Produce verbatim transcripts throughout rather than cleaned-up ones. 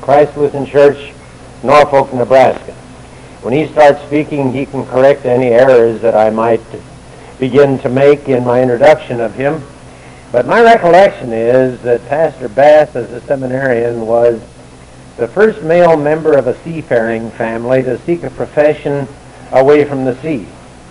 Christ Lutheran Church, Norfolk, Nebraska. When he starts speaking, he can correct any errors that I might begin to make in my introduction of him. But my recollection is that Pastor Bass, as a seminarian, was the first male member of a seafaring family to seek a profession away from the sea.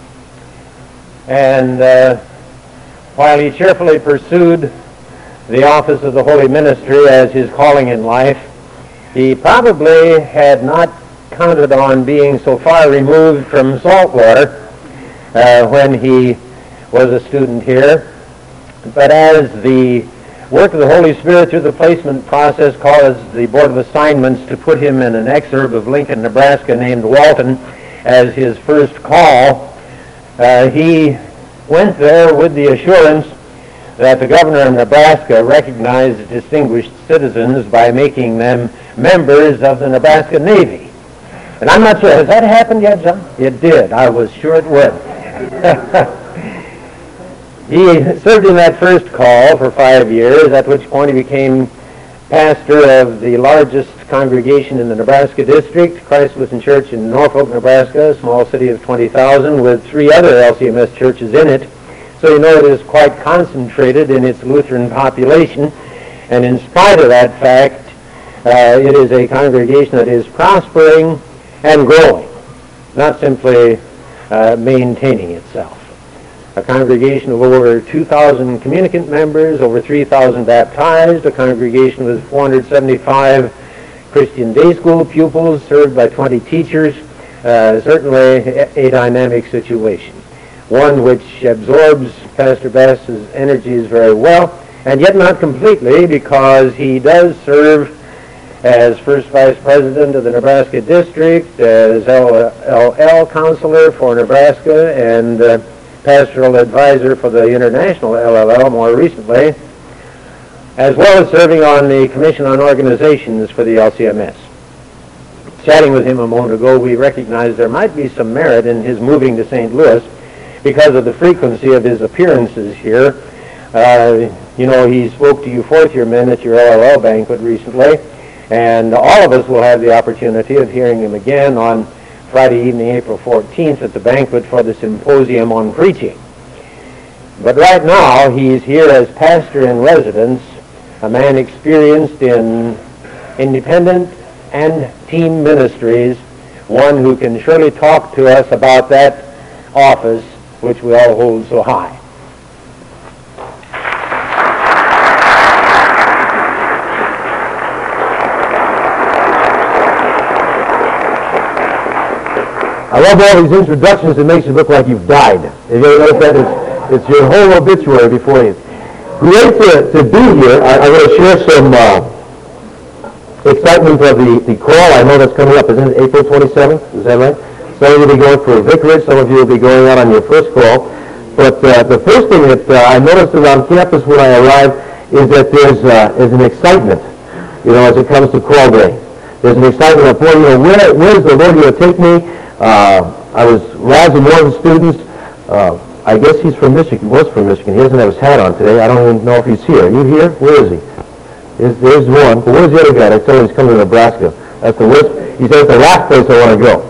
And uh, while he cheerfully pursued the office of the holy ministry as his calling in life, he probably had not counted on being so far removed from saltwater uh, when he was a student here. But as the work of the Holy Spirit through the placement process caused the Board of Assignments to put him in an exurb of Lincoln, Nebraska named Walton as his first call, uh, he went there with the assurance that the governor of Nebraska recognized distinguished citizens by making them members of the Nebraska Navy. And I'm not sure, has that happened yet, John? It did. I was sure it would. He served in that first call for five years, at which point he became pastor of the largest congregation in the Nebraska district, Christ Lutheran Church in Norfolk, Nebraska, a small city of twenty thousand with three other L C M S churches in it. So you know it is quite concentrated in its Lutheran population. And in spite of that fact, uh, it is a congregation that is prospering and growing, not simply uh, maintaining itself. A congregation of over two thousand communicant members, over three thousand baptized, a congregation with four hundred seventy-five Christian day school pupils, served by twenty teachers, uh, certainly a, a dynamic situation. One which absorbs Pastor Bass's energies very well, and yet not completely, because he does serve as First Vice President of the Nebraska District, as L L L Counselor for Nebraska, and uh, Pastoral Advisor for the International L L L more recently, as well as serving on the Commission on Organizations for the L C M S. Chatting with him a moment ago, we recognized there might be some merit in his moving to Saint Louis because of the frequency of his appearances here. Uh, you know, he spoke to you fourth-year men at your L L L banquet recently, and all of us will have the opportunity of hearing him again on Friday evening, April fourteenth, at the banquet for the Symposium on Preaching. But right now, he's here as pastor in residence, a man experienced in independent and team ministries, one who can surely talk to us about that office which we all hold so high. I love all these introductions. It makes you look like you've died. If you ever notice that, it's, it's your whole obituary before you. Great to, to be here. I, I want to share some uh, excitement of the, the call. I know that's coming up. Isn't it April twenty-seventh? Is that right? Some of you will be going for a vicarage. Some of you will be going out on your first call. But uh, the first thing that uh, I noticed around campus when I arrived is that there's, uh, is an excitement, you know, as it comes to call day. There's an excitement of, boy, you know, where, where's the Lord going to take me? Uh, I was Raz and Morgan students. Uh, I guess he's from Michigan. He was from Michigan. He doesn't have his hat on today. I don't even know if he's here. Are you here? Where is he? There's, there's one. But where's the other guy? I told him he's coming to Nebraska. That's the worst. He said, it's the last place I want to go.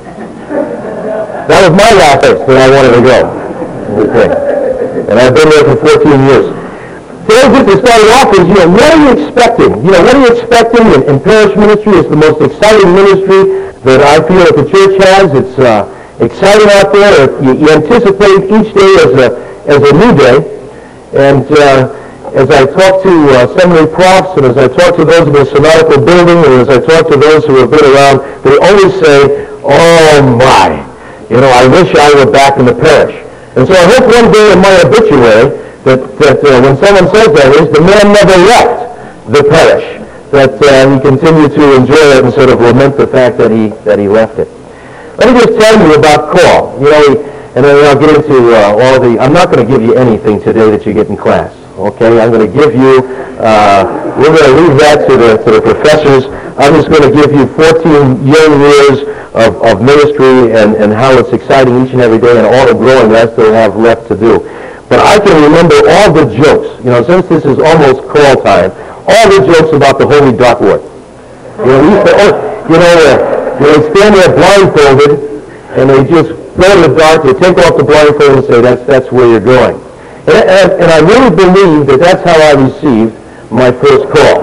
That was my last place that I wanted to go. Okay. And I've been there for fourteen years. Today, just to start it off is, you know, what are you expecting? You know, what are you expecting? And, and parish ministry is the most exciting ministry that I feel that the church has. It's uh, exciting out there. You, you anticipate each day as a as a new day. And uh, as I talk to uh, seminary profs, and as I talk to those in the synodical building, and as I talk to those who have been around, they always say, "Oh my, you know, I wish I were back in the parish." And so I hope one day in my obituary that that uh, when someone says that is, the man never left the parish. That uh, he continued to enjoy it and sort of lament the fact that he that he left it. Let me just tell you about call. You know, and then I'll get into uh, all the. I'm not going to give you anything today that you get in class. Okay, I'm going to give you. Uh, we're going to leave that to the to the professors. I'm just going to give you fourteen young years of, of ministry and and how it's exciting each and every day and all the growing I still have left to do. But I can remember all the jokes. You know, since this is almost call time. All the jokes about the holy Dartwood. You know, we used to, oh, you know, uh, they stand there blindfolded, and they just go to the dark, they take off the blindfold and say, that's, that's where you're going. And, and, and I really believe that that's how I received my first call.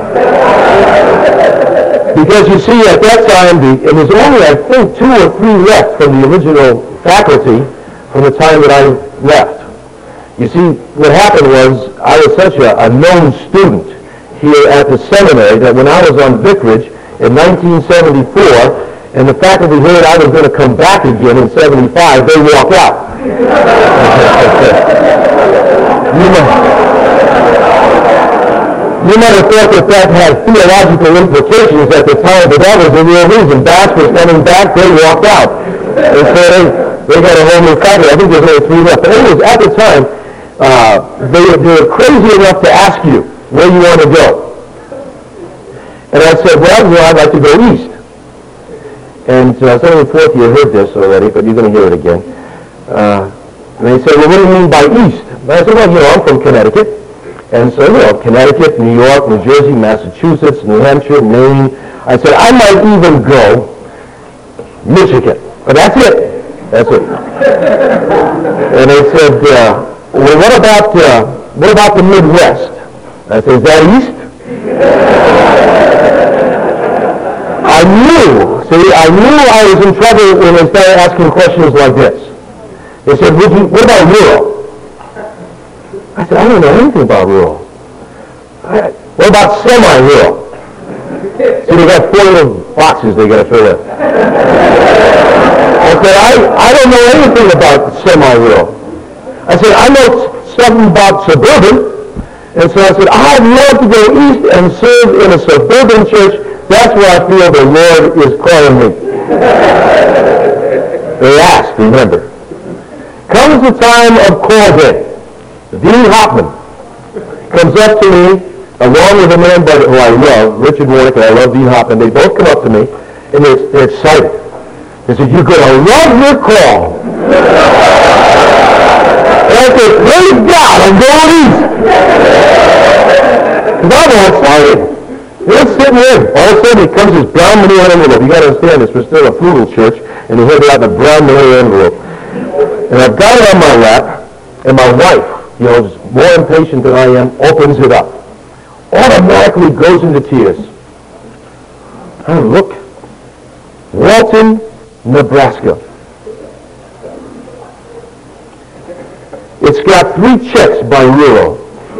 Because you see, at that time, the, it was only, I think, two or three left from the original faculty from the time that I left. You see, what happened was, I was such a, a known student here at the seminary that when I was on vicarage in nineteen seventy-four, and the faculty heard I was going to come back again in seventy-five, they walked out. you, might, you might have thought that that had theological implications at the time, but that was the real reason. Bass was coming back, they walked out. And so they, they got a whole new faculty. I think there's only three left. But anyways, at the time, uh, they, they were crazy enough to ask you where you want to go. And I said, well, you know, I'd like to go east. And uh, some of the fourth year heard this already, but you're going to hear it again. Uh, and they said, well, what do you mean by east? And I said, well, you know, I'm from Connecticut. And so, you know, Connecticut, New York, New Jersey, Massachusetts, New Hampshire, Maine. I said, I might even go Michigan. But that's it. That's it. And they said, uh, well, what about, uh, what about the Midwest? I said, is that east? I knew, see, I knew I was in trouble when they started asking questions like this. They said, Would you, what about rural? I said, I don't know anything about rural. I, what about semi-rural? See, they got four little boxes they got to fill in. I said, I, I don't know anything about semi-rural. I said, I know something about suburban. And so I said, I'd love to go east and serve in a suburban church. That's where I feel the Lord is calling me. They asked, remember. Comes the time of call day. Dean Hoffman comes up to me, along with a man who I love, Richard Warnick, and I love Dean Hoffman. They both come up to me, and they're, they're excited. They said, you're going to love your call. And I said, praise God, I'm going east. Because I'm all excited. They're sitting there. All of a sudden, it comes this brown manila envelope. You got to understand this. We're still a frugal church, and they have it out in a brown manila envelope. And I've got it on my lap, and my wife, you know, is more impatient than I am, opens it up. Automatically goes into tears. I look. Walton, Nebraska. It's got three checks by rural.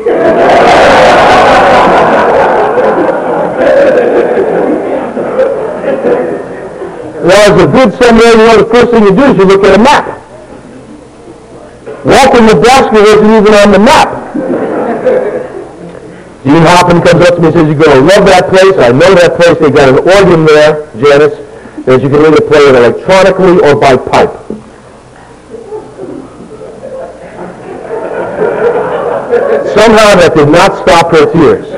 Well, as a good seminarian, you know, the first thing you do is you look at a map. Walton, Nebraska wasn't even on the map. Dean Hoffman comes up to me and says, you're going to love that place. I know that place. They got an organ there, Janice, that you can either play it electronically or by pipe. Somehow that did not stop her tears.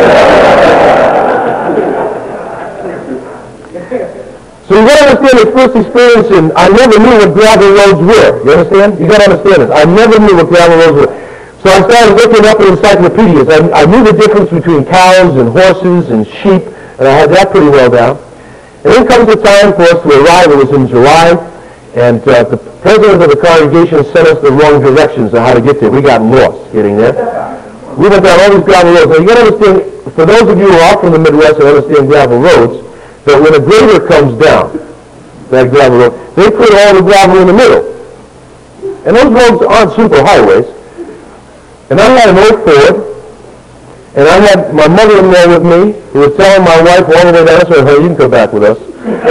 So you got to understand this first experience, and I never knew what gravel roads were. You understand? You got to understand this. I never knew what gravel roads were. So I started looking up in encyclopedias. I, I knew the difference between cows and horses and sheep, and I had that pretty well down. And then comes the time for us to arrive. It was in July, and uh, the president of the congregation sent us the wrong directions on how to get there. We got lost getting there. We went down all these gravel roads. Now you got to understand, for those of you who are from the Midwest and understand gravel roads, that when a grader comes down that gravel road, they put all the gravel in the middle. And those roads aren't super highways. And I had an old Ford, and I had my mother-in-law with me, who was telling my wife all the way down, I said, hey, you can come back with us.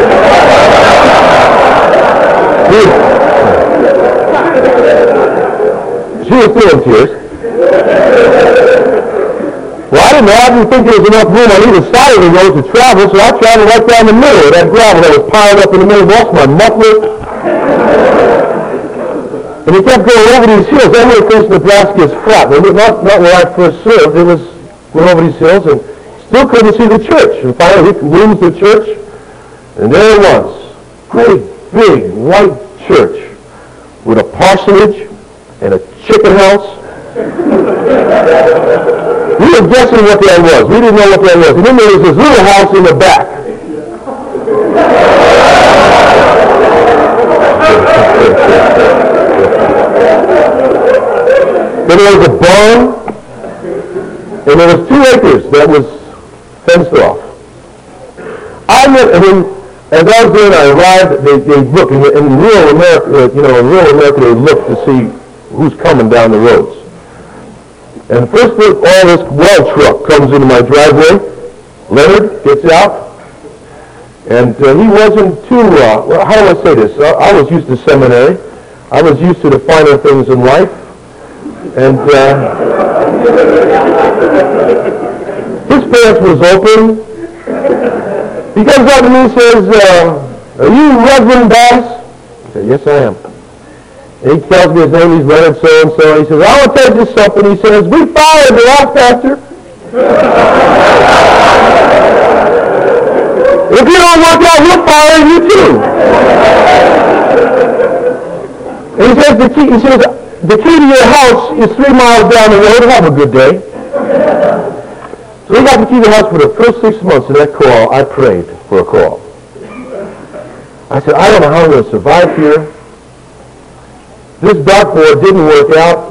she, she was still in tears. Well, I didn't know. I didn't think there was enough room on either side of the road to travel, so I traveled right down the middle of that gravel that was piled up in the middle. Lost my muffler. And we kept going over these hills. Everywhere close to Nebraska is flat. Well, not, not where I first served. It was went over these hills and still couldn't see the church. And finally, we moved to the church, and there it was. Great, big, white church with a parsonage and a chicken house. We were guessing what that was. We didn't know what that was. And then there was this little house in the back. Then there was a barn, and there was two acres that was fenced off. I went, and then, as I was there and I arrived, they, they look, in, in rural America, you know, in rural America, they look to see who's coming down the roads. And first thing, all this well truck comes into my driveway. Leonard gets out, and uh, he wasn't too, uh, well, how do I say this? I, I was used to seminary. I was used to the finer things in life. And uh, his pants was open. He comes up to me and says, uh, are you Reverend Bass? I said, yes, I am. And he tells me his name, he's Leonard so-and-so. He says, I want to tell you something. He says, we fired the last pastor. If you don't work out, we'll fire you too. And he says, the key, he says, the key to your house is three miles down the road. Have a good day. So he got the key to the house for the first six months of that call. I prayed for a call. I said, I don't know how I'm going to survive here. This dartboard didn't work out.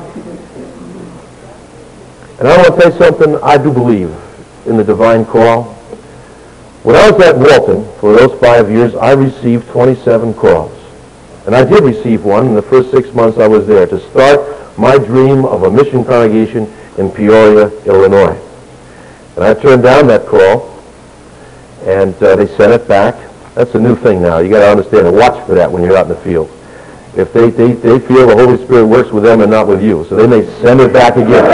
And I want to tell you something, I do believe in the divine call. When I was at Walton for those five years, I received twenty-seven calls. And I did receive one in the first six months I was there to start my dream of a mission congregation in Peoria, Illinois. And I turned down that call, and uh, they sent it back. That's a new thing now. You got to understand and watch for that when you're out in the field. If they, they, they feel the Holy Spirit works with them and not with you. So they may send it back again.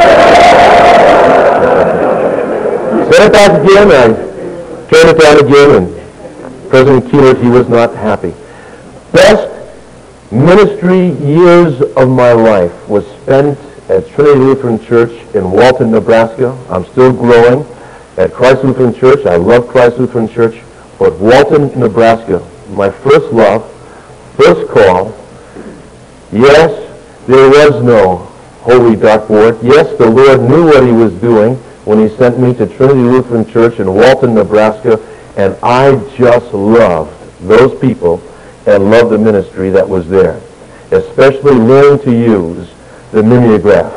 Send it back again, and I turned it down again, and President Keelert, he was not happy. Best ministry years of my life was spent at Trinity Lutheran Church in Walton, Nebraska. I'm still growing at Christ Lutheran Church. I love Christ Lutheran Church. But Walton, Nebraska, my first love, first call. Yes, there was no holy dartboard. Yes, the Lord knew what he was doing when he sent me to Trinity Lutheran Church in Walton, Nebraska, and I just loved those people and loved the ministry that was there, especially learning to use the mimeograph.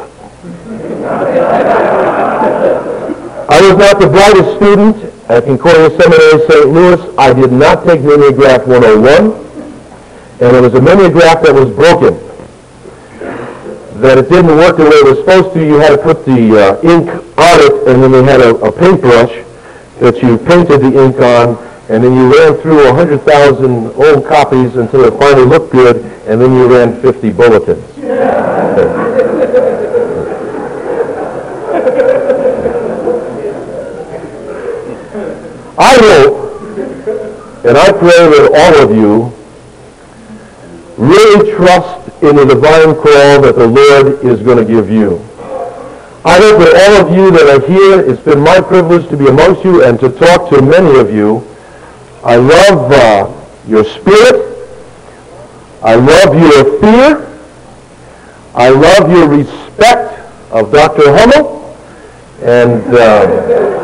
I was not the brightest student at Concordia Seminary, Saint Louis. I did not take mimeograph one oh one, and it was a mimeograph that was broken, that it didn't work the way it was supposed to. You had to put the uh, ink on it, and then they had a, a paintbrush that you painted the ink on, and then you ran through one hundred thousand old copies until it finally looked good, and then you ran fifty bulletins. I hope, and I pray that all of you really trust in the divine call that the Lord is going to give you. I hope that all of you that are here, it's been my privilege to be amongst you and to talk to many of you. I love uh, your spirit. I love your fear. I love your respect of Doctor Hummel. And uh,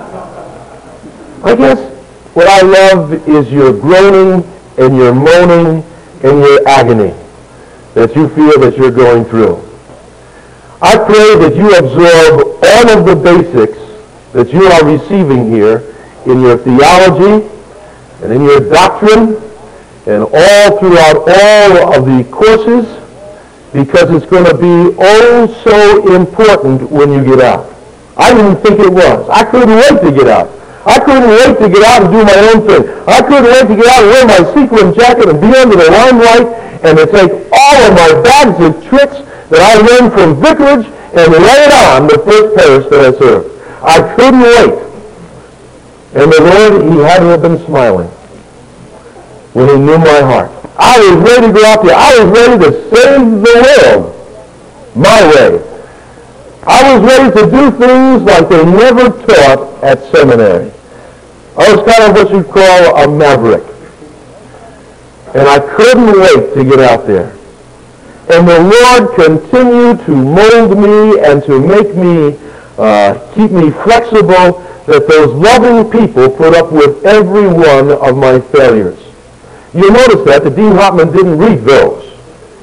I guess what I love is your groaning and your moaning and your agony that you feel that you're going through. I pray that you absorb all of the basics that you are receiving here in your theology and in your doctrine and all throughout all of the courses, because it's going to be oh so important when you get out. I didn't think it was. I couldn't wait to get out. I couldn't wait to get out and do my own thing. I couldn't wait to get out and wear my sequin jacket and be under the limelight and to take all of my bags of tricks that I learned from vicarage and lay it on the first parish that I served. I couldn't wait. And the Lord, he had to have been smiling when he knew my heart. I was ready to go out there. I was ready to save the world my way. I was ready to do things like they never taught at seminary. I was kind of what you'd call a maverick. And I couldn't wait to get out there. And the Lord continued to mold me and to make me, uh, keep me flexible, that those loving people put up with every one of my failures. You'll notice that the Dean Hopman didn't read those.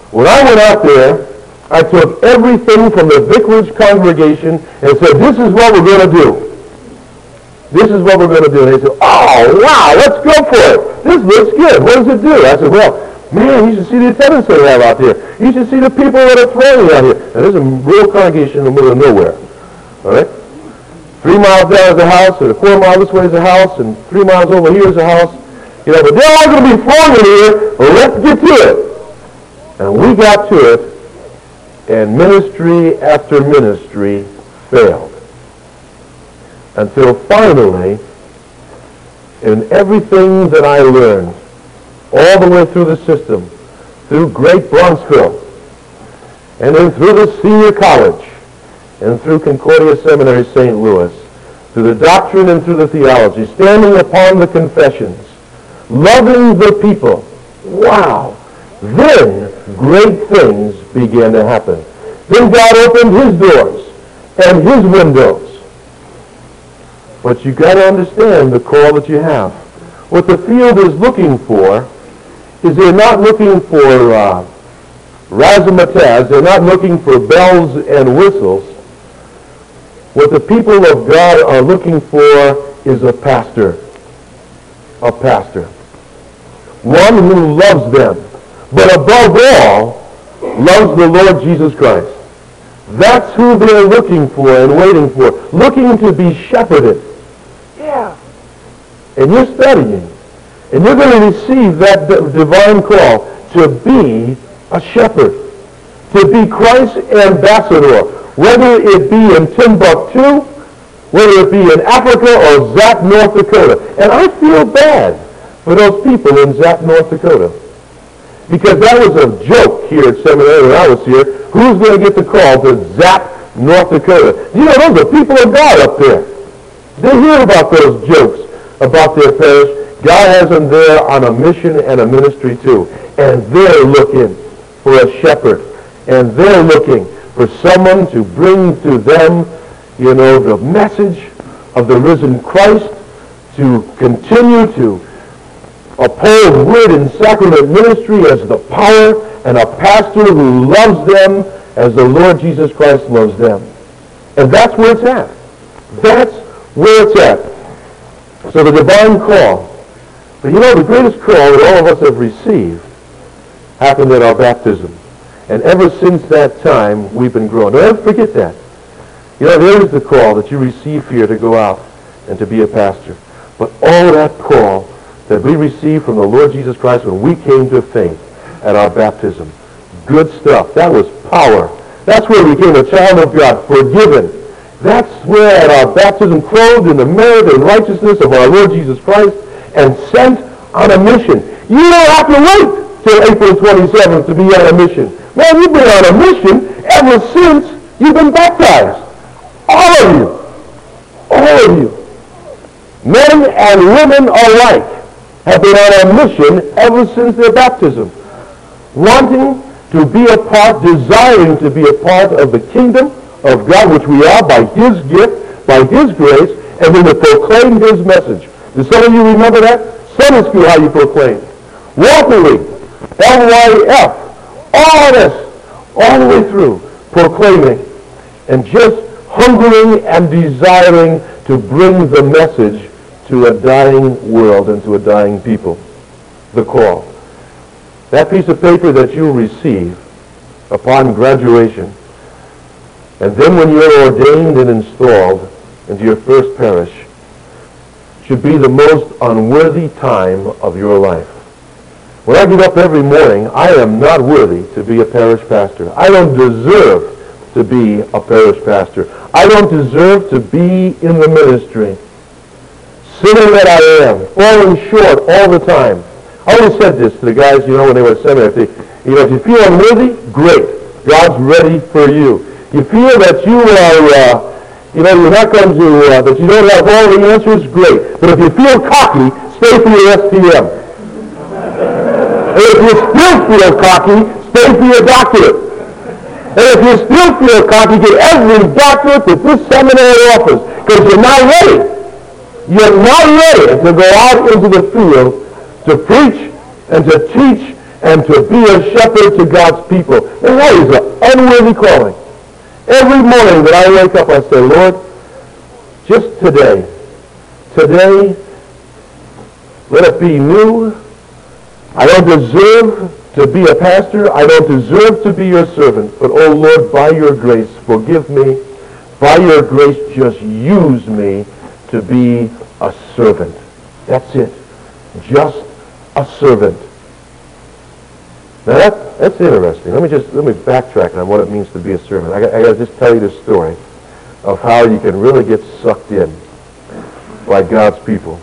When I went out there, I took everything from the vicarage congregation and said, this is what we're going to do. This is what we're going to do. And they said, oh, wow, let's go for it. This looks good. What does it do? I said, well, man, you should see the attendance they have out there. You should see the people that are praying out here. And there's a real congregation in the middle of nowhere. All right? Three miles down is a house, and a quarter mile this way is a house, and three miles over here is a house. You know, but they're all going to be flowing in here. Well, let's get to it. And we got to it, and ministry after ministry failed. Until finally, in everything that I learned, all the way through the system, through Great Bronxville, and then through the senior college, and through Concordia Seminary, Saint Louis, through the doctrine and through the theology, standing upon the confessions, loving the people, wow, then great things began to happen. Then God opened his doors and his windows. But you got to understand the call that you have. What the field is looking for is they're not looking for uh, razzmatazz. They're not looking for bells and whistles. What the people of God are looking for is a pastor. A pastor. One who loves them. But above all, loves the Lord Jesus Christ. That's who they're looking for and waiting for. Looking to be shepherded. Yeah. And you're studying. And you're going to receive that divine call to be a shepherd. To be Christ's ambassador. Whether it be in Timbuktu, whether it be in Africa or Zap, North Dakota. And I feel bad for those people in Zap, North Dakota. Because that was a joke here at seminary when I was here. Who's going to get the call to Zap, North Dakota? You know, those are people of God up there. They hear about those jokes about their parish. God has them there on a mission and a ministry too. And they're looking for a shepherd. And they're looking for someone to bring to them, you know, the message of the risen Christ, to continue to uphold word and sacrament ministry as the power, and a pastor who loves them as the Lord Jesus Christ loves them. And that's where it's at. That's where it's at. So the divine call. But you know, the greatest call that all of us have received happened at our baptism. And ever since that time, we've been growing. Don't ever forget that. You know, there is the call that you receive here to go out and to be a pastor. But all that call that we received from the Lord Jesus Christ when we came to faith at our baptism. Good stuff. That was power. That's where we became a child of God, forgiven. That's where at our baptism, clothed in the merit and righteousness of our Lord Jesus Christ, and sent on a mission. You don't have to wait till April twenty-seventh to be on a mission. Man, you've been on a mission ever since you've been baptized. All of you. All of you. Men and women alike have been on a mission ever since their baptism. Wanting to be a part, desiring to be a part of the kingdom of God, which we are by his gift, by his grace, and then to proclaim his message. Do some of you remember that? Sunday school, how you proclaim. Walking, L Y F, all this, all the way through, proclaiming, and just hungering and desiring to bring the message to a dying world and to a dying people. The call. That piece of paper that you receive upon graduation, and then when you're ordained and installed into your first parish, should be the most unworthy time of your life. When I get up every morning, I am not worthy to be a parish pastor. I don't deserve to be a parish pastor. I don't deserve to be in the ministry. Sinner that I am, falling short all the time. I always said this to the guys, you know, when they were at seminary. They, you know, if you feel unworthy, great. God's ready for you. You feel that you are, uh, you know, you're not going to, uh, that you don't have all the answers, great. But if you feel cocky, stay for your S T M. And if you still feel cocky, stay for your doctorate. And if you still feel cocky, get every doctorate that this seminary offers, because you're not ready. You're not ready to go out into the field to preach and to teach and to be a shepherd to God's people. And that is an unworthy calling. Every morning that I wake up, I say, Lord, just today, today, let it be new. I don't deserve to be a pastor. I don't deserve to be your servant. But, oh Lord, by your grace, forgive me. By your grace, just use me to be a servant. That's it. Just a servant. Now that, that's interesting. Let me just let me backtrack on what it means to be a servant. I got, I got to just tell you this story of how you can really get sucked in by God's people,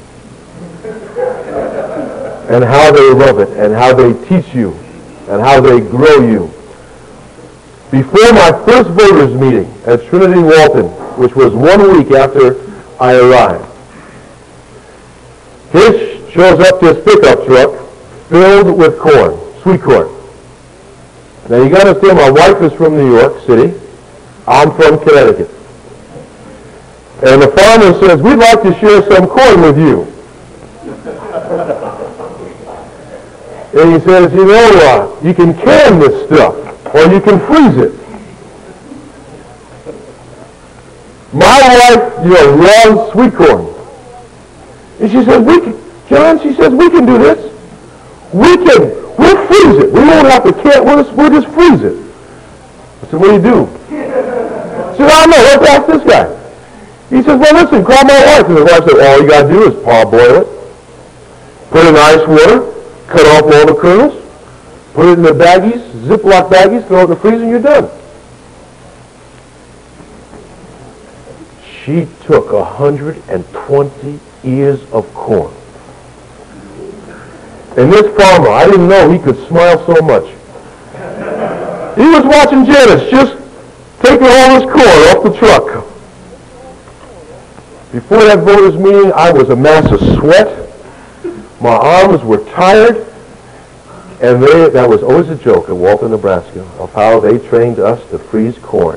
and how they love it, and how they teach you, and how they grow you. Before my first voters meeting at Trinity Walton, which was one week after I arrived, here shows up this pickup truck filled with corn, sweet corn. Now you got to understand, my wife is from New York City. I'm from Connecticut. And the farmer says, we'd like to share some corn with you. And he says, you know what, you can can this stuff, or you can freeze it. My wife, you know, loves sweet corn. And she says, we can, John, she says, we can do this. We can, we'll freeze it. We won't have to can, we'll just, we'll just freeze it. I said, what do you do? She said, I don't know, let's ask this guy. He says, well, listen, call my wife. And the wife said, all you got to do is parboil it, put it in ice water, cut off all the kernels, put it in the baggies, Ziploc baggies, throw it in the freezer, and you're done. She took one hundred twenty ears of corn. And this farmer, I didn't know he could smile so much. He was watching Janice just taking all his corn off the truck. Before that voters meeting, I was a mass of sweat. My arms were tired. And they, that was always a joke at Walton, Nebraska, of how they trained us to freeze corn.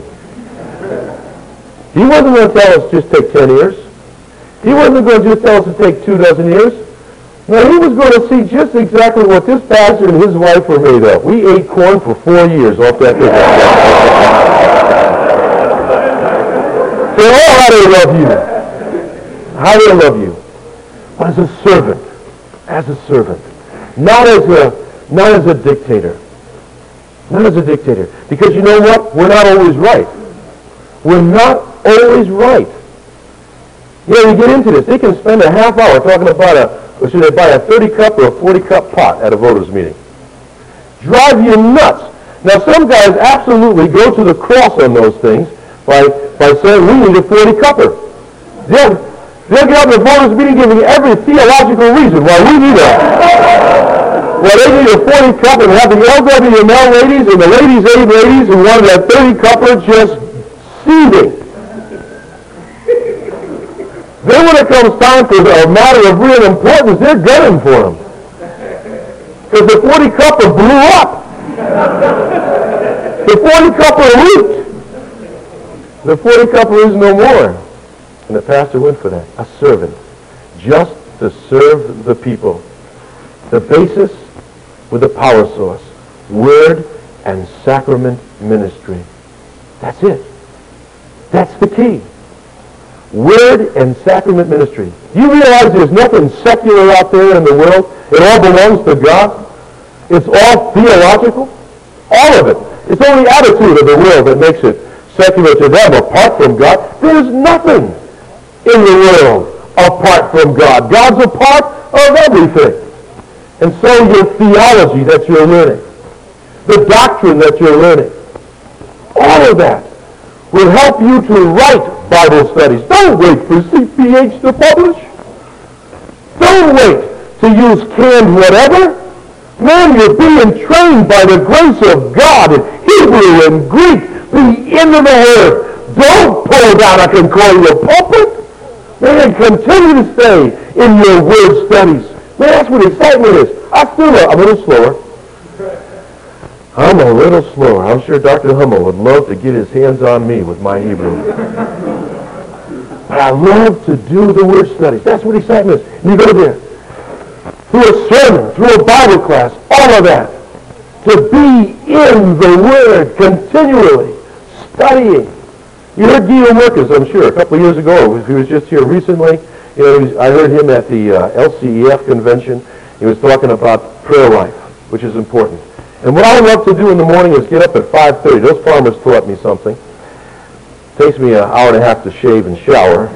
He wasn't going to tell us just take ten ears. He wasn't going to just tell us to take two dozen ears. No, he was going to see just exactly what this pastor and his wife were made of. We ate corn for four years off that pickup. So, oh, how they love you. How they love you. But as a servant. As a servant. Not as a, not as a dictator. Not as a dictator. Because you know what? We're not always right. We're not always right. You know, you get into this. They can spend a half hour talking about a, or should they buy a thirty cup or a forty cup pot at a voters meeting. Drive you nuts. Now, some guys absolutely go to the cross on those things by, by saying, we need a forty cupper. They'll, they'll get up at the voters meeting giving every theological reason why we need a, well, they need a forty cup and have the L W M L ladies and the ladies' aid ladies and one of that thirty cupper just seething. Then when it comes time for a matter of real importance, they're gunning for them. Because the forty cupper blew up. The forty cupper leaked. The forty cupper is no more. And the pastor went for that. A servant. Just to serve the people. The basis with the power source. Word and sacrament ministry. That's it. That's the key. Word and sacrament ministry. Do you realize there's nothing secular out there in the world? It all belongs to God. It's all theological. All of it. It's only the attitude of the world that makes it secular to them. Apart from God, there's nothing in the world apart from God. God's a part of everything. And so your theology that you're learning, the doctrine that you're learning, all of that will help you to write Bible studies. Don't wait for C P H to publish. Don't wait to use canned whatever. Man, you're being trained by the grace of God in Hebrew and Greek. Be into the Word. Don't pull down a concordial pulpit. Man, continue to stay in your Word studies. Man, that's what excitement is. I still, I'm a little slower. I'm a little slower. I'm sure Doctor Hummel would love to get his hands on me with my Hebrew. But I love to do the Word studies. That's what excitement is. And you go there. Through a sermon, through a Bible class, all of that. to be in the Word continually, studying. You heard Guido Merkes, I'm sure, a couple of years ago. He was just here recently. You know, he was, I heard him at the uh, L C E F convention. He was talking about prayer life, which is important. And what I love to do in the morning is get up at five thirty. Those farmers taught me something. It takes me an hour and a half to shave and shower.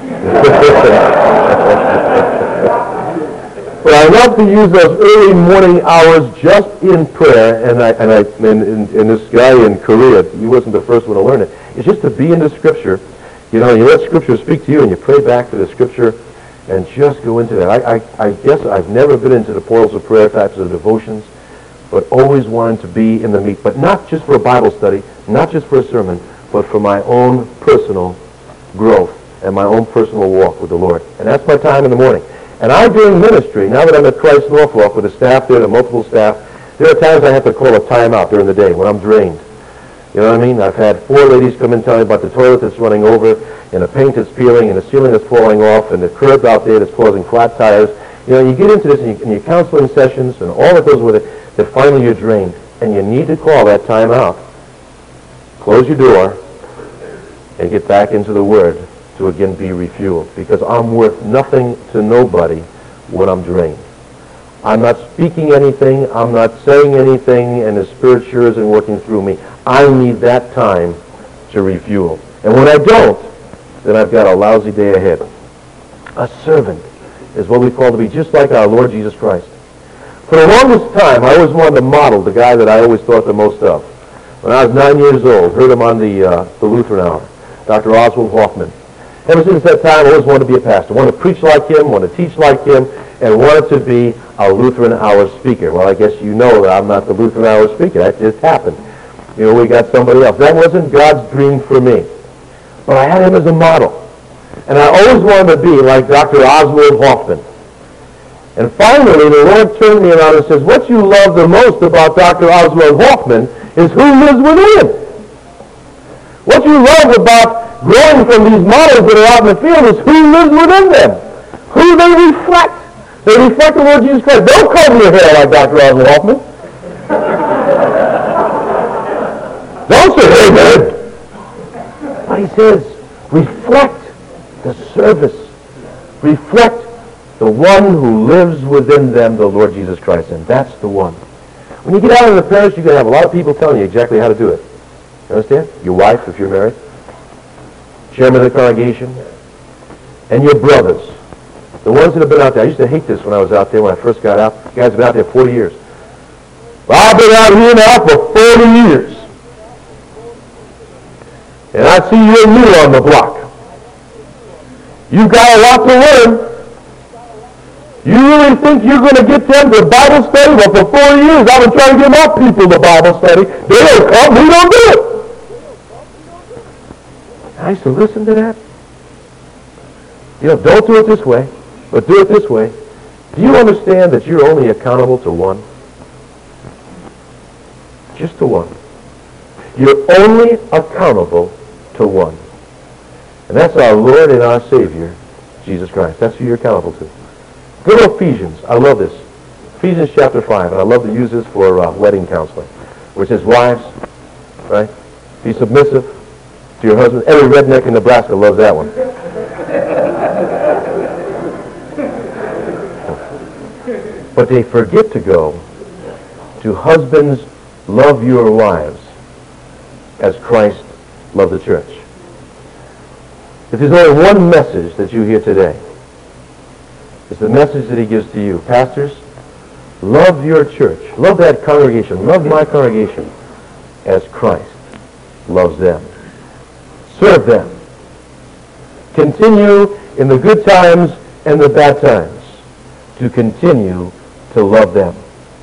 But I love to use those early morning hours just in prayer. And I and I and, and, and this guy in Korea, he wasn't the first one to learn it. It's just to be in the Scripture. You know, you let Scripture speak to you, and you pray back to the Scripture, and just go into that. I, I, I guess I've never been into the portals of prayer types of devotions, but always wanted to be in the meat. But not just for a Bible study, not just for a sermon, but for my own personal growth and my own personal walk with the Lord. And that's my time in the morning. And I, during ministry, now that I'm at Christ Norfolk with the staff there, the multiple staff, there are times I have to call a timeout during the day when I'm drained. You know what I mean? I've had four ladies come and tell me about the toilet that's running over, and the paint that's peeling, and the ceiling that's falling off, and the curb out there that's causing flat tires. You know, you get into this in your, in your counseling sessions and all that goes with it, that finally you're drained, and you need to call that time out. Close your door and get back into the Word to again be refueled, because I'm worth nothing to nobody when I'm drained. I'm not speaking anything, I'm not saying anything, and the Spirit sure isn't working through me. I need that time to refuel. And when I don't, then I've got a lousy day ahead. A servant is what we call to be, just like our Lord Jesus Christ. For the longest time, I always wanted to model the guy that I always thought the most of. When I was nine years old, heard him on the, uh, the Lutheran Hour, Doctor Oswald Hoffman. Ever since that time, I always wanted to be a pastor. Wanted to preach like him, wanted to teach like him, and wanted to be a Lutheran Hour speaker. Well, I guess you know that I'm not the Lutheran Hour speaker. That just happened. You know, we got somebody else. That wasn't God's dream for me. But I had him as a model. And I always wanted to be like Doctor Oswald Hoffman. And finally, the Lord turned me around and says, what you love the most about Doctor Oswald Hoffman is who lives within him. What you love about growing from these models that are out in the field is who lives within them, who they reflect. They reflect the Lord Jesus Christ. Don't comb your hair like Doctor Oswald Hoffman. Don't say, hey, man. But he says, reflect the service. Reflect the one who lives within them, the Lord Jesus Christ. And that's the one. When you get out in the parish, you're going to have a lot of people telling you exactly how to do it. You understand? Your wife, if you're married, chairman of the congregation, and your brothers. The ones that have been out there. I used to hate this when I was out there, when I first got out. You guys have been out there forty years. Well, I've been out here now for forty years. And I see you're new on the block. You've got a lot to learn. You really think you're going to get them to Bible study? Well, for forty years, I've been trying to get my people to Bible study. They don't come. We don't do it. I used to listen to that. You know, don't do it this way, but do it this way. Do you understand that you're only accountable to one? Just to one. You're only accountable to one. And that's our Lord and our Savior, Jesus Christ. That's who you're accountable to. Go to Ephesians. I love this. Ephesians chapter five, and I love to use this for uh, wedding counseling, where it says, wives, right, be submissive to your husband. Every redneck in Nebraska loves that one. But they forget to go to husbands, love your wives as Christ loved the church. If there's only one message that you hear today, it's the message that he gives to you. Pastors, love your church. Love that congregation. Love my congregation as Christ loves them. Serve them. Continue in the good times and the bad times to continue to love them.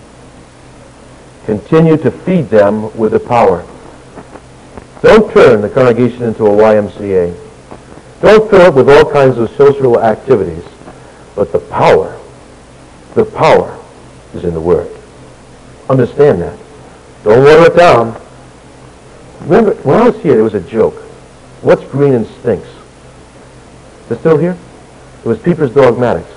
Continue to feed them with the power. Don't turn the congregation into a Y M C A. Don't fill it with all kinds of social activities. But the power, the power is in the Word. Understand that. Don't water it down. Remember, when I was here, there was a joke. What's green and stinks? Is it still here? It was Pieper's Dogmatics.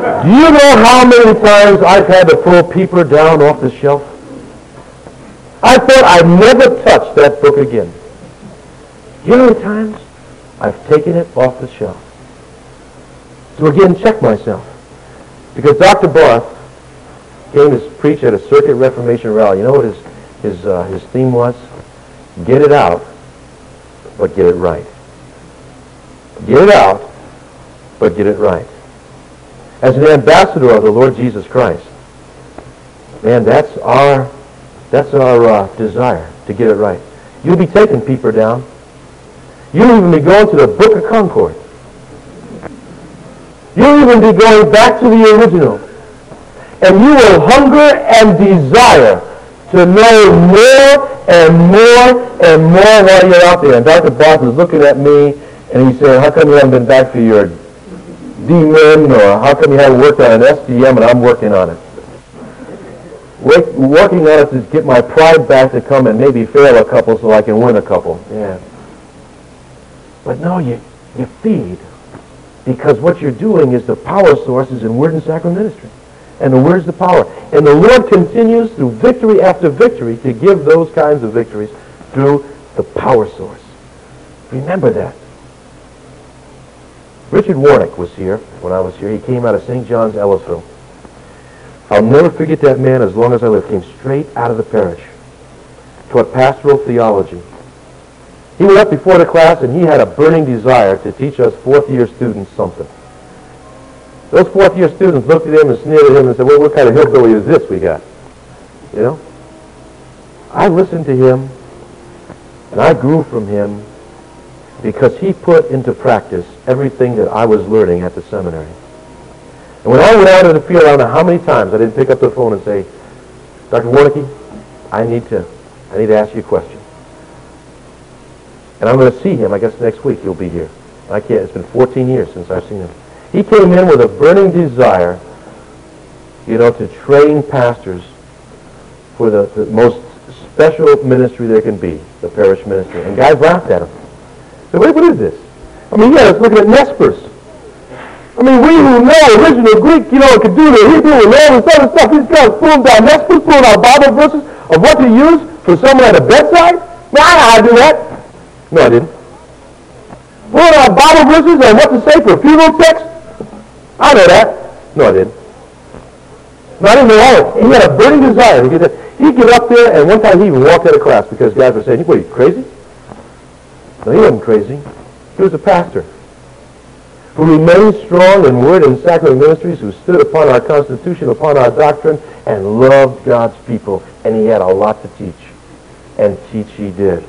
Do you know how many times I've had to pull Peeper down off the shelf? I thought I'd never touch that book again. You know how many times I've taken it off the shelf? So again, check myself. Because Doctor Barth came to preach at a Circuit Reformation rally. You know what his, his, uh, his theme was? Get it out, but get it right. Get it out, but get it right. As an ambassador of the Lord Jesus Christ, man, that's our, that's our uh, desire, to get it right. You'll be taking Peeper down. You'll even be going to the Book of Concord. You'll even be going back to the original. And you will hunger and desire to know more and more and more while you're out there. And Doctor Barth is looking at me, and he's saying, how come you haven't been back for your D M in, or how come you haven't worked on an S D M, and I'm working on it? Working on it to get my pride back to come and maybe fail a couple so I can win a couple. Yeah. But no, you, you feed. Because what you're doing is the power source is in Word and Sacrament ministry. And the Word's the power. And the Lord continues through victory after victory to give those kinds of victories through the power source. Remember that. Richard Warnick was here when I was here. He came out of Saint John's, Ellisville. I'll never forget that man as long as I live. Came straight out of the parish. Taught pastoral theology. He went up before the class and he had a burning desire to teach us fourth-year students something. Those fourth-year students looked at him and sneered at him and said, well, what kind of hillbilly is this we got? You know? I listened to him and I grew from him because he put into practice everything that I was learning at the seminary. And when I went out in the field, I don't know how many times I didn't pick up the phone and say, Doctor Warnicke, I need to, I need to ask you a question. And I'm going to see him, I guess next week he'll be here. I can't, it's been fourteen years since I've seen him. He came in with a burning desire, you know, to train pastors for the, the most special ministry there can be, the parish ministry. And guys laughed at him. Said, wait, what is this? I mean, yeah, it's looking at Nespers. I mean, we who know original Greek, you know, could do the Hebrew and all this other stuff. These guys pulling down Nespers, pulling out Bible verses of what to use for someone at a bedside. Well, I know how to do that. No, I didn't. Pulling out Bible verses on what to say for a funeral text. I know that. No, I didn't. No, I didn't know all of it. He had a burning desire to get that. He'd get up there, and one time he even walked out of class because guys were saying, what, are you crazy? No, he wasn't crazy. He was a pastor who remained strong in Word and Sacrament ministries, who stood upon our Constitution, upon our doctrine, and loved God's people. And he had a lot to teach. And teach he did.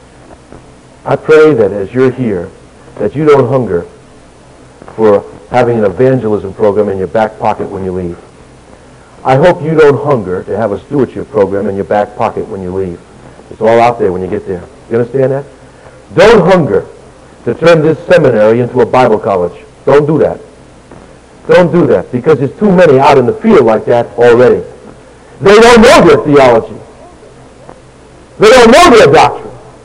I pray that as you're here, that you don't hunger for having an evangelism program in your back pocket when you leave. I hope you don't hunger to have a stewardship program in your back pocket when you leave. It's all out there when you get there. You understand that? Don't hunger to turn this seminary into a Bible college. Don't do that. Don't do that, because there's too many out in the field like that already. They don't know their theology. They don't know their doctrine.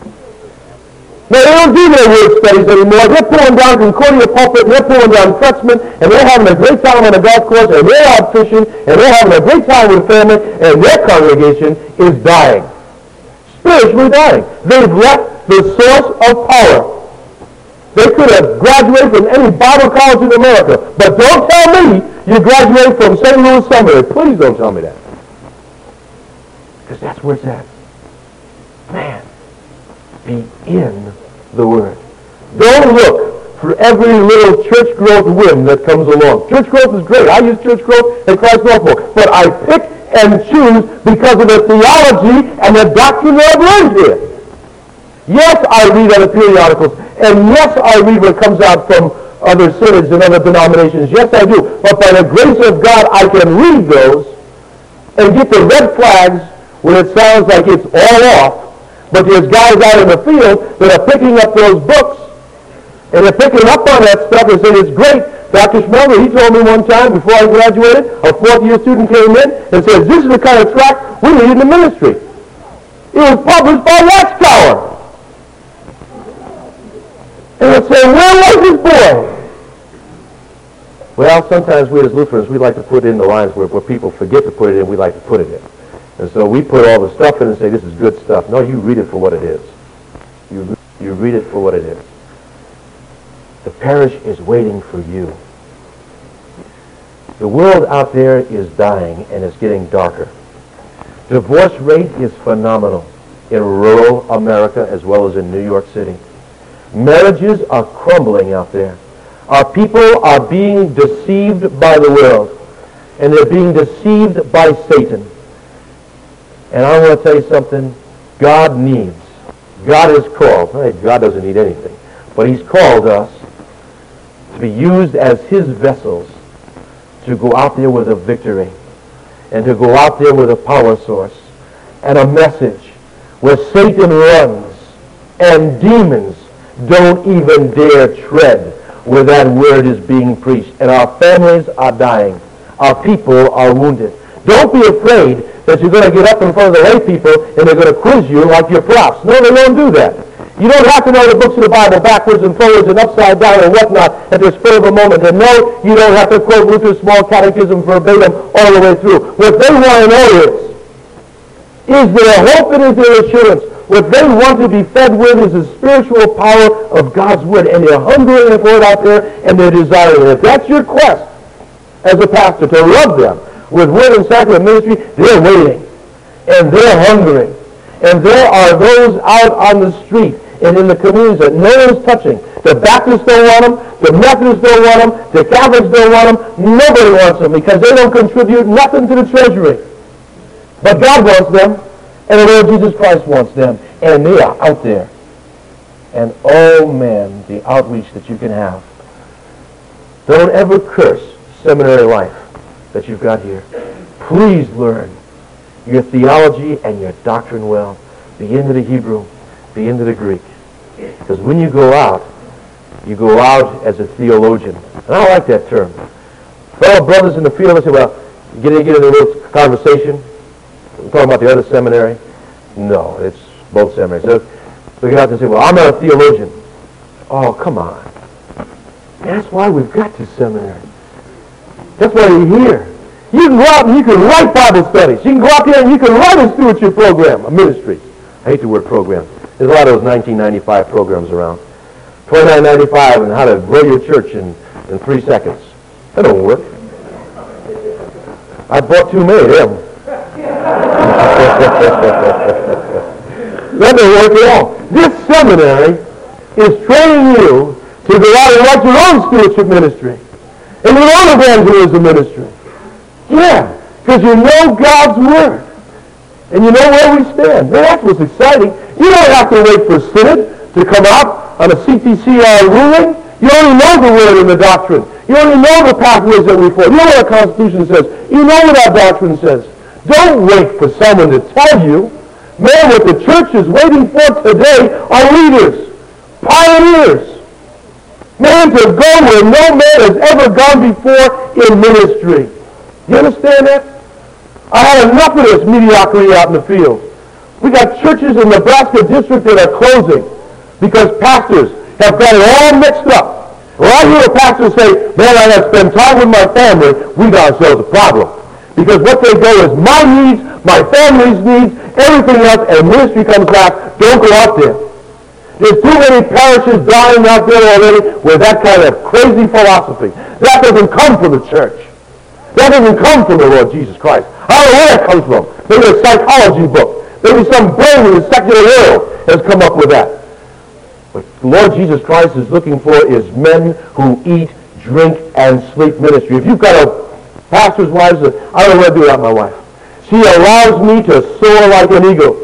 No, they don't do their word studies anymore. They're pulling down Concordia pulpit, and they're pulling down Crutchman, and they're having a great time on the golf course, and they're out fishing, and they're having a great time with family, and their congregation is dying. Spiritually dying. They've left the source of power. They could have graduated from any Bible college in America, but don't tell me you graduated from Saint Louis Seminary. Please don't tell me that. Because that's where it's at. Man. Be in the Word. Don't look for every little church growth whim that comes along. Church growth is great. I use church growth at Christ Norfolk. But I pick and choose because of the theology and the doctrine that I've learned here. Yes, I read other periodicals. And yes, I read what comes out from other synods and other denominations. Yes, I do. But by the grace of God, I can read those and get the red flags when it sounds like it's all off. But there's guys out in the field that are picking up those books, and they're picking up on that stuff and saying, it's great. Doctor Schmelzer, he told me one time before I graduated, a fourth-year student came in and said, this is the kind of tract we need in the ministry. It was published by Watchtower. And I'd say, where was this boy? Well, sometimes we as Lutherans, we like to put in the lines where, where people forget to put it in, we like to put it in. And so we put all the stuff in and say, this is good stuff. No, you read it for what it is. You, you read it for what it is. The parish is waiting for you. The world out there is dying and it's getting darker. Divorce rate is phenomenal in rural America as well as in New York City. Marriages are crumbling out there. Our people are being deceived by the world, and they're being deceived by Satan. And I want to tell you something. God needs, God is called, hey, God doesn't need anything, but he's called us to be used as his vessels to go out there with a victory and to go out there with a power source and a message where Satan runs and demons don't even dare tread where that word is being preached. And our families are dying. Our people are wounded. Don't be afraid that you're going to get up in front of the lay people and they're going to quiz you like you're props. No, they don't do that. You don't have to know the books of the Bible backwards and forwards and upside down and whatnot at the spur of a moment. And no, you don't have to quote Luther's Small Catechism verbatim all the way through. What they want to know is, is there hope and is there assurance? What they want to be fed with is the spiritual power of God's Word. And they're hungering for it out there and they're desiring it. If that's your quest as a pastor, to love them with Word and Sacrament ministry, they're waiting. And they're hungering. And there are those out on the street and in the communities that no one's touching. The Baptists don't want them. The Methodists don't want them. The Catholics don't want them. Nobody wants them because they don't contribute nothing to the treasury. But God wants them, and the Lord Jesus Christ wants them, and they are out there. And oh man, the outreach that you can have. Don't ever curse seminary life that you've got here. Please learn your theology and your doctrine well. Be into the Hebrew, be into the Greek. Because when you go out, you go out as a theologian. And I like that term. Fellow brothers in the field, I say, well, get in, get in a little conversation. We're talking about the other seminary. No, it's both seminaries. So, so you have to say, well, I'm not a theologian. Oh, come on. That's why we've got this seminary. That's why you're here. You can go out and you can write Bible studies. You can go out there and you can write a stewardship program, a ministry. I hate the word program. There's a lot of those nineteen ninety-five programs around. twenty-nine ninety-five and how to grow your church in, in three seconds. That don't work. I bought too many of them. That don't work at all. This seminary is training you to go out and write your own stewardship ministry and your own evangelism ministry. Yeah, because you know God's Word. And you know where we stand. Man, that's what's exciting. You don't have to wait for Synod to come out on a C T C R ruling. You already know the Word and the doctrine. You already know the pathways that we follow. You know what our Constitution says. You know what our doctrine says. Don't wait for someone to tell you. Man, what the church is waiting for today are leaders, pioneers. Man, to go where no man has ever gone before in ministry. You understand that? I had enough of this mediocrity out in the field. We got churches in Nebraska district that are closing because pastors have got it all mixed up. When I hear a pastor say, man, I got to spend time with my family, we got ourselves a problem. Because what they go is my needs, my family's needs, everything else, and ministry comes back, don't go out there. There's too many parishes dying out there already with that kind of crazy philosophy. That doesn't come from the church. That doesn't come from the Lord Jesus Christ. I don't know where that comes from. Maybe a psychology book. Maybe some brain in the secular world has come up with that. What the Lord Jesus Christ is looking for is men who eat, drink, and sleep ministry. If you've got a pastor's wife, I don't know what to do without my wife. She allows me to soar like an eagle.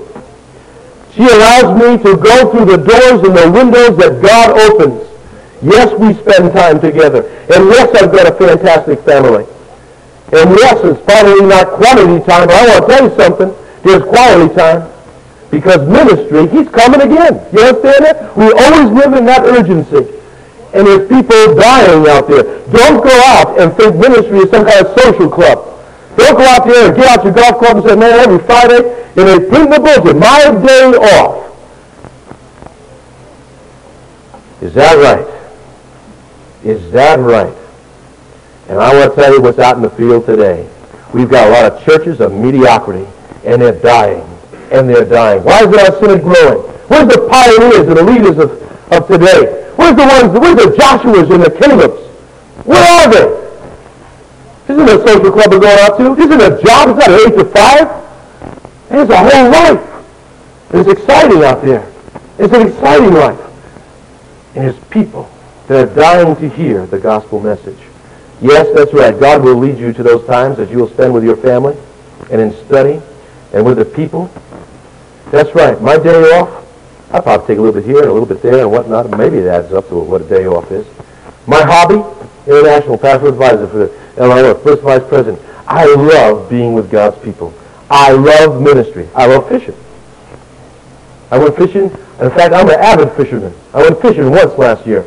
She allows me to go through the doors and the windows that God opens. Yes, we spend time together. And yes, I've got a fantastic family. And yes, it's probably not quantity time, but I want to tell you something. There's quality time. Because ministry, he's coming again. You understand that? We always live in that urgency. And there's people dying out there. Don't go out and think ministry is some kind of social club. Don't go out there and get out your golf club and say, man, every Friday, and they print the bulletin, my day off. Is that right? Is that right? And I want to tell you what's out in the field today. We've got a lot of churches of mediocrity, and they're dying, and they're dying. Why is our synod growing? Where's the pioneers and the leaders of, of today? Where's the ones, where's the Joshuas and the Calebs? Where are they? Isn't there a social club we're going out to? Isn't it a job? It's not an eight to five. There's a whole life. It's exciting out there. It's an exciting life. And there's people that are dying to hear the gospel message. Yes, that's right. God will lead you to those times that you will spend with your family and in study and with the people. That's right. My day off, I'll probably take a little bit here and a little bit there and whatnot. Maybe it adds up to what a day off is. My hobby, international pastoral advisor for the L I O, first vice president. I love being with God's people. I love ministry. I love fishing. I went fishing. In fact, I'm an avid fisherman. I went fishing once last year.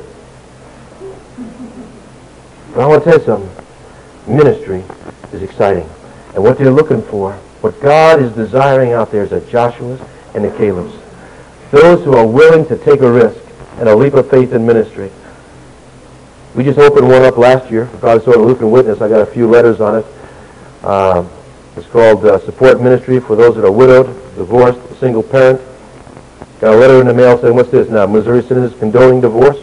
But I want to tell you something. Ministry is exciting. And what they're looking for, what God is desiring out there is the Joshuas and the Calebs. Those who are willing to take a risk and a leap of faith in ministry. We just opened one up last year. You probably saw the Lutheran Witness. I got a few letters on it. Uh, it's called uh, Support Ministry for those that are widowed, divorced, single parent. Got a letter in the mail saying, what's this now? Missouri Synod is condoning divorce?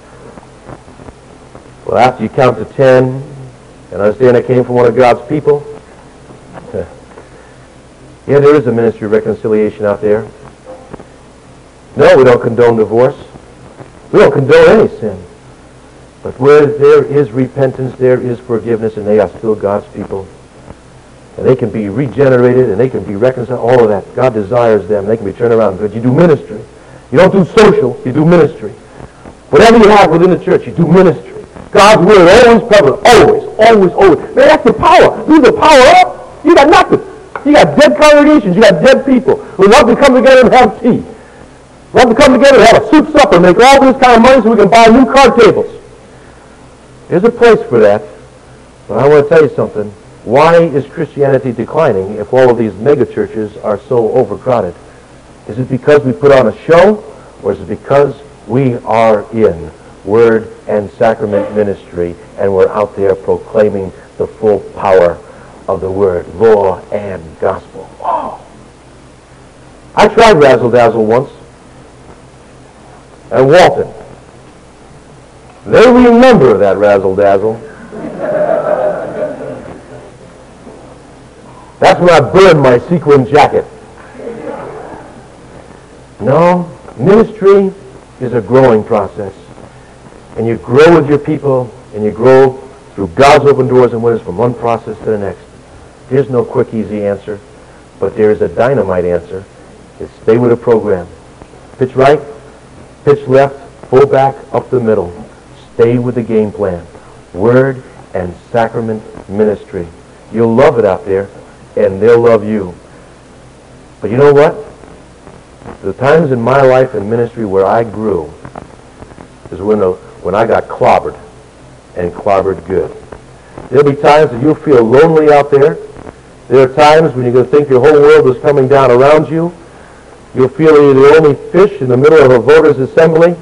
Well, after you count to ten, and understand I came from one of God's people, yeah, there is a ministry of reconciliation out there. No, we don't condone divorce. We don't condone any sin. But where there is repentance, there is forgiveness, and they are still God's people. And they can be regenerated, and they can be reconciled, all of that. God desires them. They can be turned around. But you do ministry. You don't do social, you do ministry. Whatever you have within the church, you do ministry. God's word always covered. Always, always, always. Man, that's the power. Lose the power up, you got nothing. You got dead congregations. You got dead people who love to come together and have tea. Love to come together and have a soup supper, make all this kind of money so we can buy new card tables. There's a place for that. But I want to tell you something. Why is Christianity declining if all of these mega churches are so overcrowded? Is it because we put on a show, or is it because we are in word and sacrament ministry and we're out there proclaiming the full power of the word, law and gospel? Wow. I tried Razzle Dazzle once at Walton. They remember that Razzle Dazzle. That's when I burned my sequin jacket. No, ministry is a growing process. And you grow with your people, and you grow through God's open doors and windows from one process to the next. There's no quick, easy answer, but there is a dynamite answer. It's stay with a program. Pitch right, pitch left, full back, up the middle. Stay with the game plan. Word and sacrament ministry. You'll love it out there, and they'll love you. But you know what? The times in my life and ministry where I grew is when, the, when I got clobbered, and clobbered good. There'll be times that you'll feel lonely out there. There are times when you're going to think your whole world is coming down around you. You'll feel you're the only fish in the middle of a voters' assembly.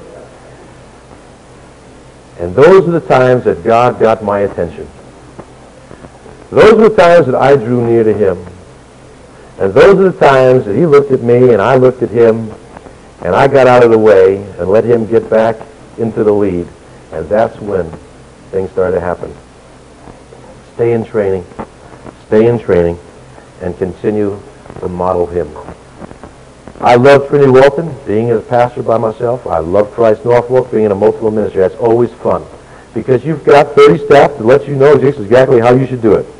And those are the times that God got my attention. Those are the times that I drew near to Him. And those are the times that He looked at me and I looked at Him, and I got out of the way and let Him get back into the lead. And that's when things started to happen. Stay in training. Stay in training and continue to model Him. I love Trinity Walton, being a pastor by myself. I love Christ Norfolk, being in a multiple ministry. That's always fun. Because you've got thirty staff to let you know just exactly how you should do it.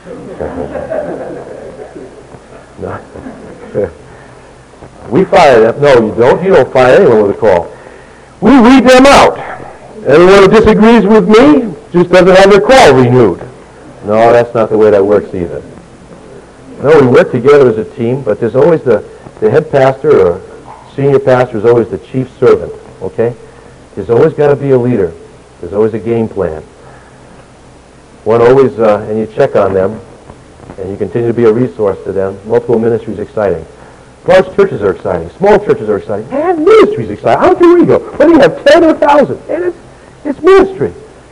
No. We fire them. No, you don't. You don't fire anyone with a call. We weed them out. Anyone who disagrees with me just doesn't have their call renewed. No, that's not the way that works either. No, we work together as a team, but there's always the, the head pastor or senior pastor is always the chief servant, okay? There's always got to be a leader. There's always a game plan. One always, uh, and you check on them, and you continue to be a resource to them. Multiple ministries exciting. Large churches are exciting. Small churches are exciting. And ministry is exciting. I don't care where you go. Whether you have ten or a thousand. And it's, it's ministry.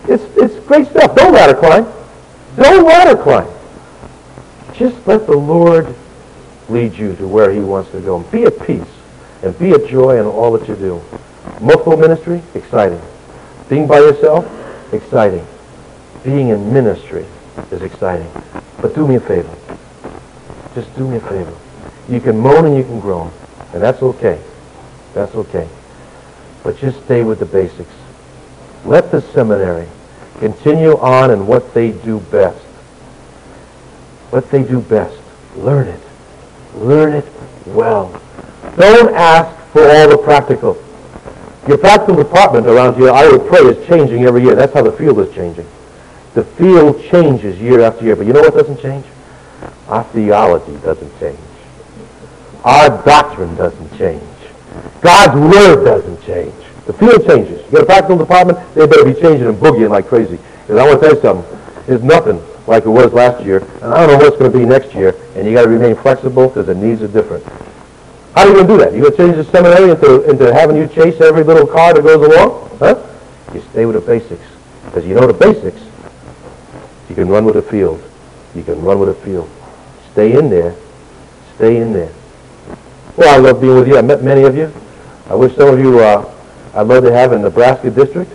It's, it's great stuff. Don't ladder climb. Don't ladder climb. Just let the Lord lead you to where he wants to go. Be at peace and be at joy in all that you do. Multiple ministry, exciting. Being by yourself, exciting. Being in ministry is exciting. But do me a favor. Just do me a favor. You can moan and you can groan, and that's okay. That's okay. But just stay with the basics. Let the seminary continue on in what they do best. What they do best. Learn it. Learn it well. Don't ask for all the practical. Your practical department around here, I would pray, is changing every year. That's how the field is changing. The field changes year after year. But you know what doesn't change? Our theology doesn't change. Our doctrine doesn't change. God's word doesn't change. The field changes. You got a practical department, they better be changing and boogieing like crazy. Because I want to tell you something. There's nothing like it was last year, and I don't know what's going to be next year, and you got to remain flexible because the needs are different. How are you going to do that? You going to change the seminary into, into having you chase every little car that goes along? Huh? You stay with the basics. Because you know the basics, you can run with the field. You can run with the field. Stay in there. Stay in there. Well, I love being with you. I met many of you. I wish some of you uh, I'd love to have in Nebraska District.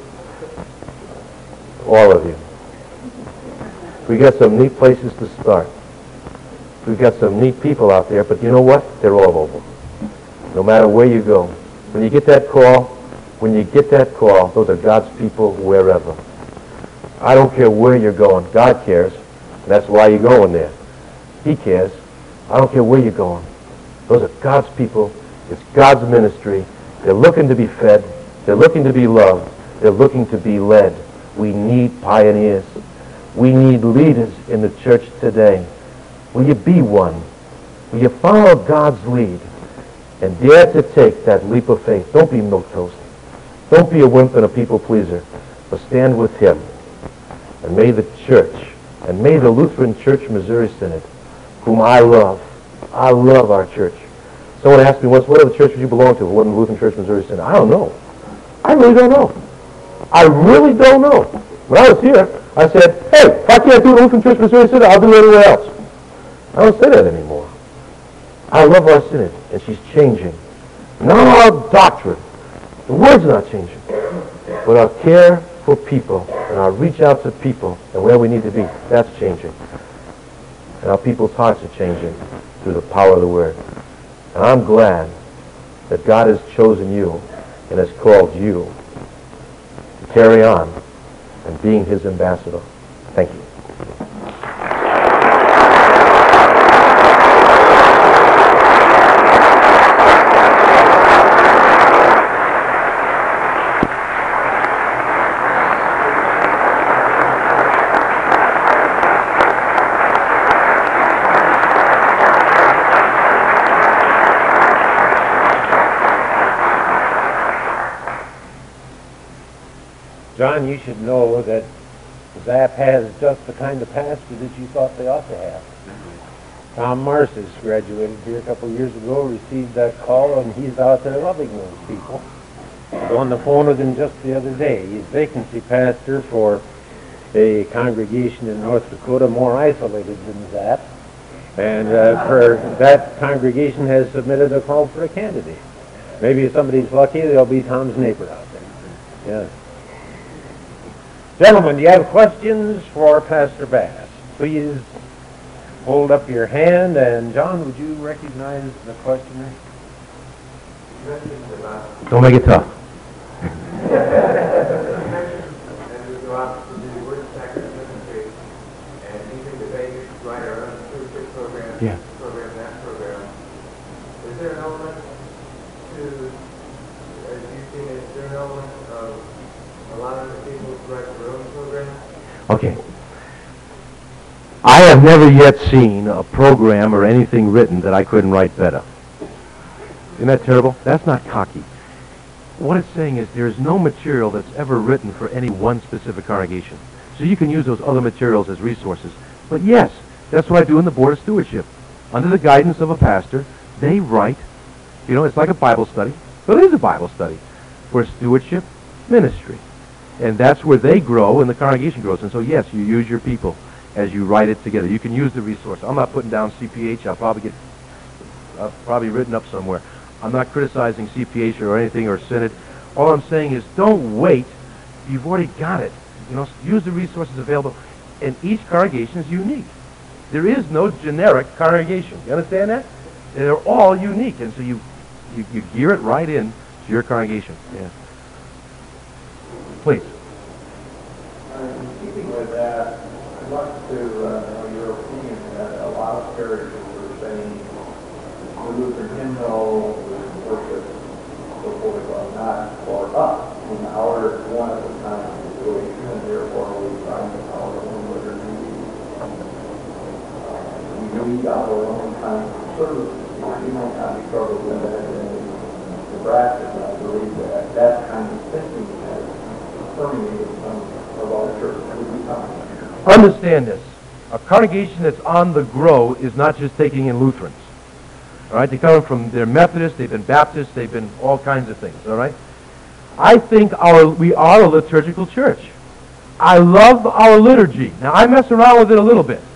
All of you. We got some neat places to start. We've got some neat people out there, but you know what? They're all over. No matter where you go. When you get that call, when you get that call, those are God's people wherever. I don't care where you're going. God cares. That's why you're going there. He cares. I don't care where you're going. Those are God's people. It's God's ministry. They're looking to be fed. They're looking to be loved. They're looking to be led. We need pioneers. We need leaders in the church today. Will you be one? Will you follow God's lead and dare to take that leap of faith? Don't be milquetoast. Don't be a wimp and a people pleaser, but stand with him. And may the church, and may the Lutheran Church Missouri Synod, whom I love, I love our church. Someone asked me once, what other church would you belong to? What in the Lutheran Church Missouri Synod? I don't know. I really don't know. I really don't know. When I was here, I said, hey, if I can't do the Lutheran Church Missouri Synod, I'll do it anywhere else. I don't say that anymore. I love our synod, and she's changing. Not our doctrine. The word's not changing. But our care for people, and our reach out to people, and where we need to be, that's changing. And our people's hearts are changing through the power of the word. And I'm glad that God has chosen you and has called you to carry on and being his ambassador. Thank you. John, you should know that Zap has just the kind of pastor that you thought they ought to have. Tom Marcis graduated here a couple of years ago, received that call, and he's out there loving those people. I was on the phone with him just the other day. He's vacancy pastor for a congregation in North Dakota more isolated than Zap. And uh, for that congregation has submitted a call for a candidate. Maybe if somebody's lucky, there'll be Tom's neighbor out there. Yeah. Gentlemen, do you have questions for Pastor Bass? Please hold up your hand, and John, would you recognize the questioner? Don't make it tough. Yeah. Program, that program. Is there an element to, as you've seen, is there an element of allowing the people to write their own program? Okay. I have never yet seen a program or anything written that I couldn't write better. Isn't that terrible? That's not cocky. What it's saying is there is no material that's ever written for any one specific congregation. So you can use those other materials as resources. But yes, that's what I do in the Board of Stewardship. Under the guidance of a pastor, they write, you know, it's like a Bible study, but it is a Bible study for stewardship ministry. And that's where they grow and the congregation grows. And so, yes, you use your people as you write it together. You can use the resource. I'm not putting down C P H. I'll probably get uh, probably written up somewhere. I'm not criticizing C P H or anything or Synod. All I'm saying is don't wait. You've already got it. You know, use the resources available. And each congregation is unique. There is no generic congregation. You understand that? They're all unique. And so you, you, you gear it right in to your congregation. Yeah. Please. Uh, in keeping with that, I'd like to uh, know your opinion that a lot of parishes are saying the Lutheran hymnal worship so forth are not for us. In our one at a time situation, and therefore we find our own liturgy. Uh, we need our own kind of service. We might not be troubled with that in Nebraska, but I believe that that kind of thinking has permeated some of our churches. Understand this. A congregation that's on the grow is not just taking in Lutherans. All right? They come from, they're Methodists, they've been Baptists, they've been all kinds of things. All right? I think our we are a liturgical church. I love our liturgy. Now, I mess around with it a little bit.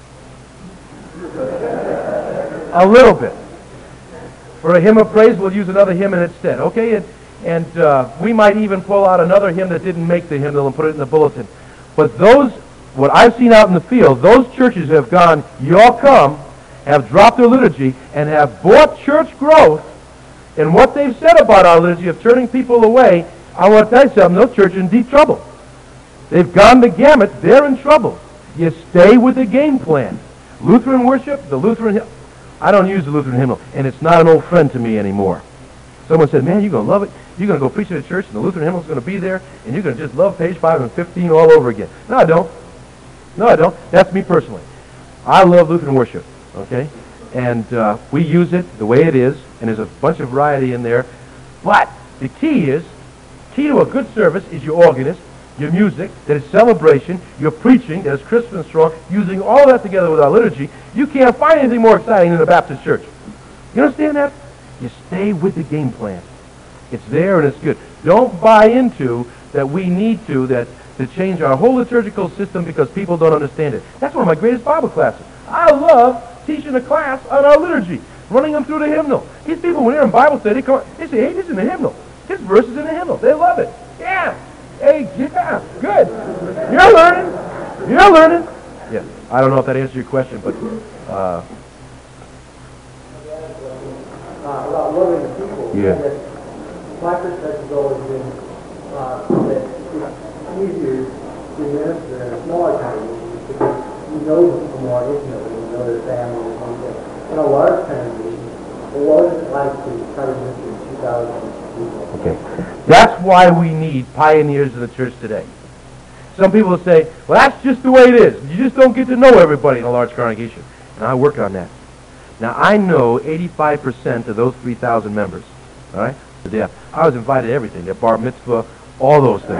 A little bit. For a hymn of praise, we'll use another hymn in its stead. Okay? And, and uh, we might even pull out another hymn that didn't make the hymnal and put it in the bulletin. But those, what I've seen out in the field, those churches have gone, y'all come, have dropped their liturgy, and have bought church growth. And what they've said about our liturgy of turning people away, I want to tell you something, those churches are in deep trouble. They've gone the gamut, they're in trouble. You stay with the game plan. Lutheran worship, the Lutheran hymn, I don't use the Lutheran hymnal, and it's not an old friend to me anymore. Someone said, man, you're going to love it. You're going to go preach at a church, and the Lutheran hymnal's going to be there, and you're going to just love page five and fifteen all over again. No, I don't. No, I don't. That's me personally. I love Lutheran worship, okay? And uh, we use it the way it is, and there's a bunch of variety in there. But the key is, key to a good service is your organist, your music, that is celebration, your preaching, that is crisp and strong, using all that together with our liturgy. You can't find anything more exciting than a Baptist church. You understand that? You stay with the game plan. It's there and it's good. Don't buy into that we need to, that to change our whole liturgical system because people don't understand it. That's one of my greatest Bible classes. I love teaching a class on our liturgy, running them through the hymnal. These people, when they're in Bible study, they, come, they say, hey, this is in the hymnal. This verse is in the hymnal. They love it. Yeah. Hey, yeah. Good. You're learning. You're learning. Yeah. I don't know if that answers your question, but... Uh, uh, about loving the people. Yeah. My perspective has always been uh, that it's easier to minister in a smaller congregation because you know the people more intimately, you know their family or something. In a large congregation, what is it like to try to minister to two thousand people? Okay. That's why we need pioneers in the church today. Some people say, well, that's just the way it is. You just don't get to know everybody in a large congregation. And I work on that. Now, I know eighty-five percent of those three thousand members, all right? Yeah. I was invited to everything, their bar mitzvah, all those things.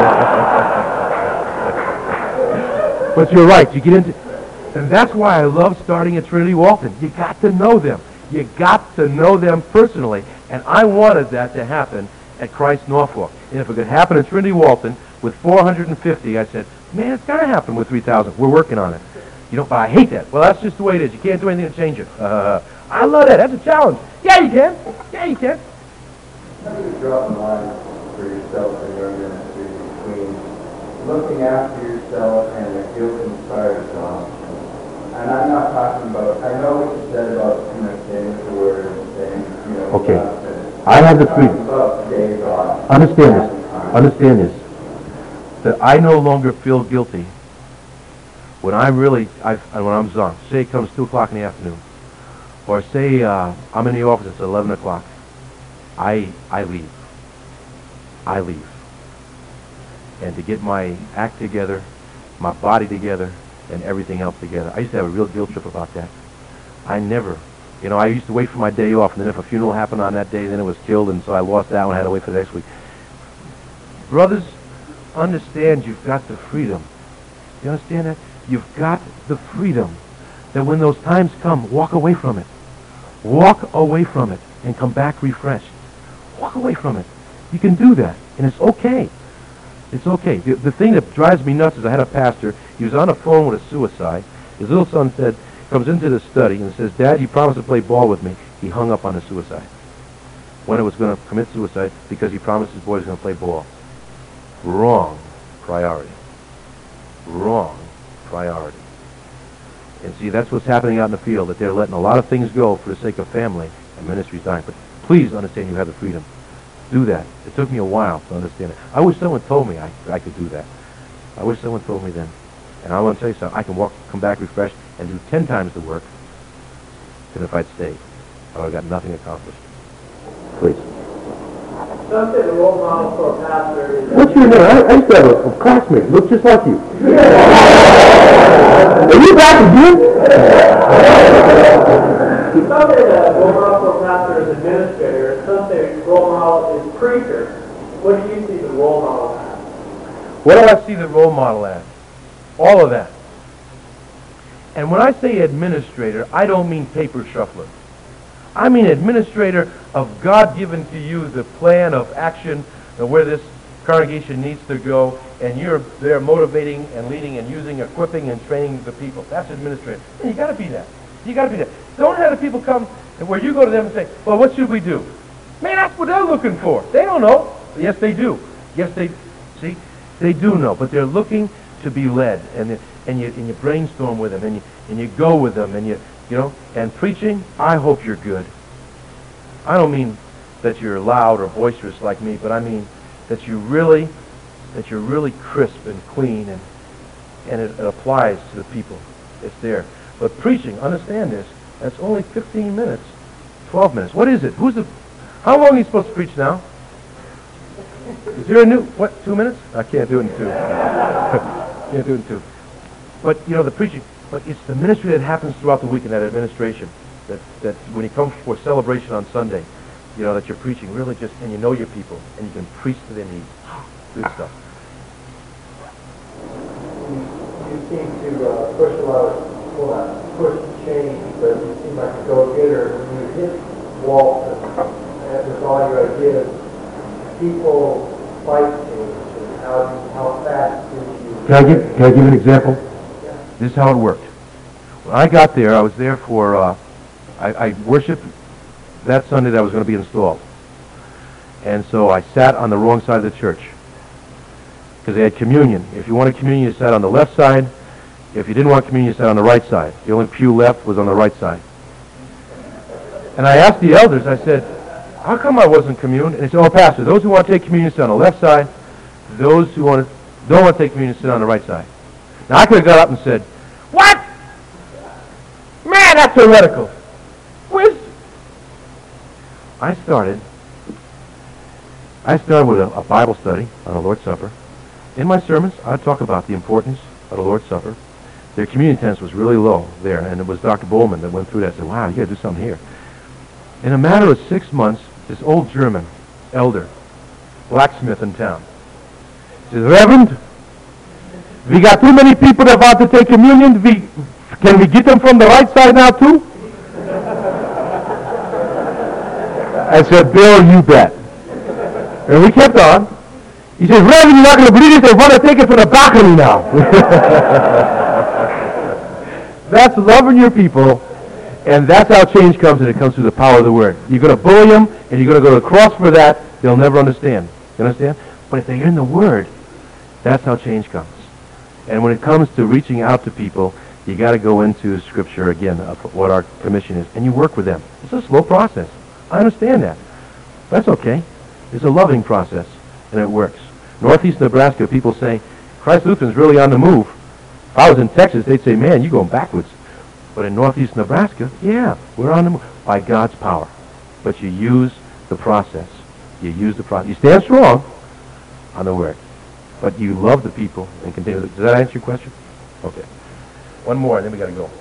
But you're right, you get into, and that's why I love starting at Trinity Walton. You got to know them. You got to know them personally. And I wanted that to happen at Christ Norfolk. And if it could happen at Trinity Walton with four hundred fifty, I said, man, it's got to happen with three thousand. We're working on it. You know, but I hate that. Well, that's just the way it is. You can't do anything to change it. Uh, I love that. That's a challenge. Yeah, you can. Yeah, you can. How do you draw the line for yourself in your ministry between looking after yourself and a guilt-inspired gospel? And I'm not talking about, I know what you said about, you know, saying the word and saying, you know, Okay. uh, I have the freedom. about days off. Understand this. Understand this. That I no longer feel guilty when I'm really, I, when I'm zoned. Say it comes two o'clock in the afternoon. Or say uh, I'm in the office at eleven o'clock. I, I leave. I leave. And to get my act together, my body together, and everything else together. I used to have a real guilt trip about that. I never, you know, I used to wait for my day off, and then if a funeral happened on that day, then it was killed, and so I lost that one, I had to wait for the next week. Brothers, understand you've got the freedom. You understand that? You've got the freedom that when those times come, walk away from it. Walk away from it and come back refreshed. Walk away from it. You can do that, and it's okay. It's okay. The, the thing that drives me nuts is I had a pastor, he was on the phone with a suicide. His little son said, comes into the study and says, Dad, you promised to play ball with me. He hung up on the suicide. When it was going to commit suicide because he promised his boy was going to play ball. Wrong priority. Wrong priority. And see, that's what's happening out in the field, that they're letting a lot of things go for the sake of family and ministry's dying. But please understand you have the freedom. Do that. It took me a while to understand it. I wish someone told me I, I could do that. I wish someone told me then. And I want to tell you something. I can walk, come back refreshed and do ten times the work than if I'd stayed. I would have got nothing accomplished. Please. Some say the role model for a pastor is... What's your name? I, I used to have a, a classmate look just like you. Are you back again? Some say that role model for a pastor is administrator, and some say role model is preacher. What do you see the role model as? What do I see the role model as? All of that. And when I say administrator, I don't mean paper shuffler. I mean administrator of God-given to you the plan of action of where this congregation needs to go, and you're there motivating and leading and using, equipping and training the people. That's administrator. And you got to be that. You got to be that. Don't have the people come and where you go to them and say, well, what should we do? Man, that's what they're looking for. They don't know. Yes, they do. Yes, they, see, they do know, but they're looking to be led, and and you and you brainstorm with them, and you and you go with them, and you you know. And preaching, I hope you're good. I don't mean that you're loud or boisterous like me, but I mean that you really that you're really crisp and clean, and and it, it applies to the people. It's there. But preaching, understand this. That's only fifteen minutes, twelve minutes. What is it? Who's the? How long are you supposed to preach now? Is there a new, what, two minutes? I can't do it in two. Can't do it in two. But, you know, the preaching, but it's the ministry that happens throughout the week in that administration, that, that when you come for celebration on Sunday, you know, that you're preaching really just, and you know your people, and you can preach to their needs. Good stuff. You, you seem to uh, push a lot of, well, not push change, but you seem like a go-getter. When you hit walls and, and with all your ideas, people fight change, and how, how fast did you... Can I give, can I give you an example? Yeah. This is how it worked. When I got there, I was there for, uh, I, I worshiped that Sunday that I was going to be installed. And so I sat on the wrong side of the church, because they had communion. If you wanted communion, you sat on the left side. If you didn't want communion, you sat on the right side. The only pew left was on the right side. And I asked the elders, I said, how come I wasn't communion? And they said, oh, Pastor, those who want to take communion sit on the left side. Those who want to, don't want to take communion sit on the right side. Now, I could have got up and said, what? Man, that's heretical. Where's... I started, I started with a, a Bible study on the Lord's Supper. In my sermons, I'd talk about the importance of the Lord's Supper. Their communion attendance was really low there, and it was Doctor Bowman that went through that and said, wow, you got to do something here. In a matter of six months, this old German elder, blacksmith in town, says, Reverend, we got too many people that want to take communion. We, can we get them from the right side now too? I said, Bill, you bet. And we kept on. He says, Reverend, you're not going to believe it. They want to take it from the balcony now. That's loving your people. And that's how change comes, and it comes through the power of the Word. You're going to bully them, and you're going to go to the cross for that. They'll never understand. You understand? But if they're in the Word, that's how change comes. And when it comes to reaching out to people, you got to go into Scripture again of what our commission is, and you work with them. It's a slow process. I understand that. That's okay. It's a loving process, and it works. Northeast Nebraska, people say, Christ Lutheran's really on the move. If I was in Texas, they'd say, man, you're going backwards. But in Northeast Nebraska, yeah, we're on the move by God's power. But you use the process. You use the process. You stand strong on the Word. But you love the people and continue. Does that answer your question? Okay. One more, and then we got to go.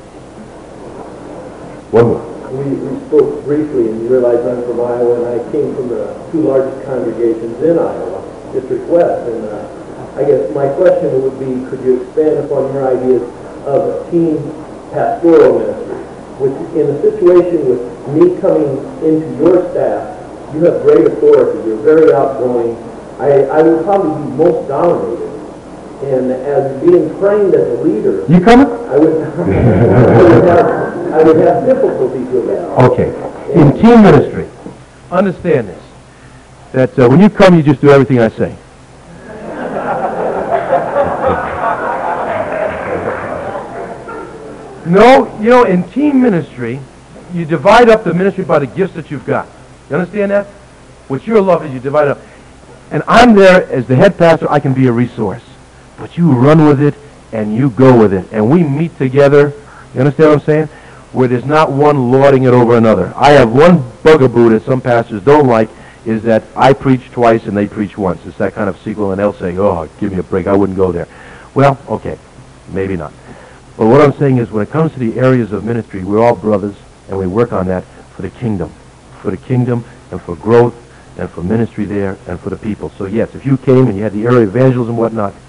One more. We, we spoke briefly, and you realize I'm from Iowa, and I came from the two largest congregations in Iowa, District West. And uh, I guess my question would be, could you expand upon your ideas of a team pastoral ministry? With, in a situation with me coming into your staff, you have great authority. You're very outgoing. I I, I would probably be most dominated. And as being trained as a leader, You coming? I would, I would have, I would have difficulty with that. Okay. In team ministry, understand this, that uh, when you come, you just do everything I say. No, you know, in team ministry, you divide up the ministry by the gifts that you've got. You understand that? What your love is, you divide up. And I'm there as the head pastor. I can be a resource. But you run with it, and you go with it. And we meet together, you understand what I'm saying? Where there's not one lording it over another. I have one bugaboo that some pastors don't like, is that I preach twice and they preach once. It's that kind of sequel, and they'll say, oh, give me a break, I wouldn't go there. Well, okay, maybe not. But what I'm saying is, when it comes to the areas of ministry, we're all brothers, and we work on that for the kingdom. For the kingdom, and for growth, and for ministry there, and for the people. So yes, if you came and you had the area of evangelism and whatnot,